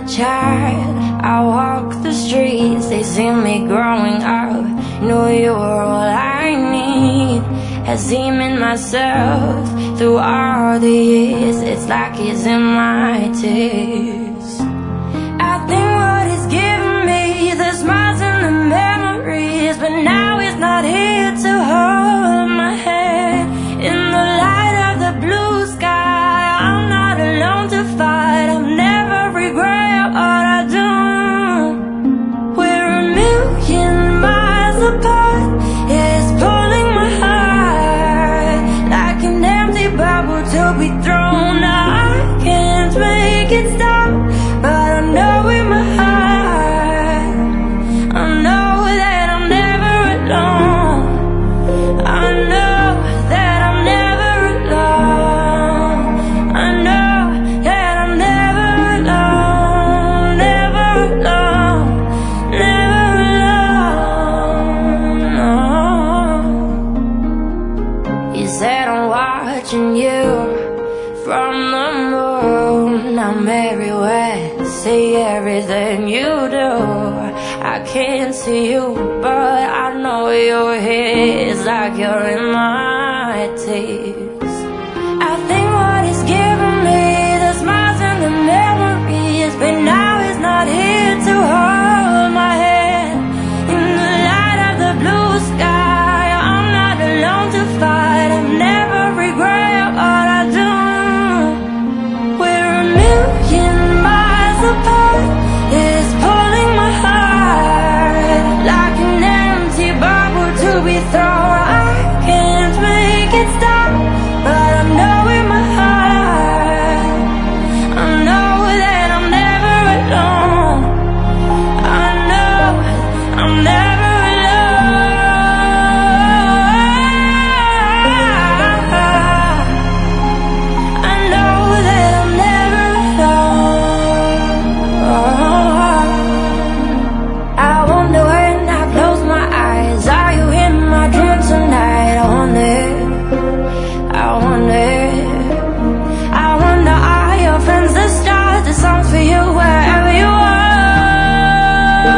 child, I walk the streets, they see me growing up. Knew you were all I need. Has seen in myself through all the years. It's like it's in my tears. I think what is giving me the smiles and the memories, but now it's not here to hold my head. In the light of the blue sky, I'm not alone to fight. I'll never regret what I do. We're a million miles apart. It's pulling my heart like an empty bubble to be thrown. I can't make it stop, but I know in my heart, I know that I'm never alone. I know that I'm never alone. I know that I'm never alone. Never alone. Never alone. No. You said I'm watching you from the moon. I'm everywhere, see everything you do. I can't see you, but I know you're here. It's like you're in my tears. I think what is giving me the smiles and the memories, but now it's not here to hold my hand. In the light of the blue sky, I'm not alone to fight. I'll never regret what I do. We're a million miles apart. It's pulling my heart like an empty bubble to be thrown. I can't make it stop, but I know in my heart, I know that I'm never alone. I know I'm never alone. I know that I'm never alone. I wonder when I close my eyes, are you in my dream tonight? I wonder, I wonder, I wonder, are your friends the stars, the songs for you wherever you are?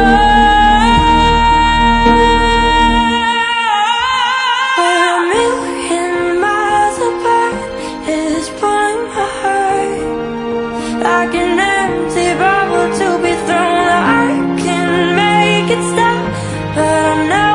We're a million miles apart. It's pulling my heart like an empty bubble to be thrown. I can make it stop, but I'm not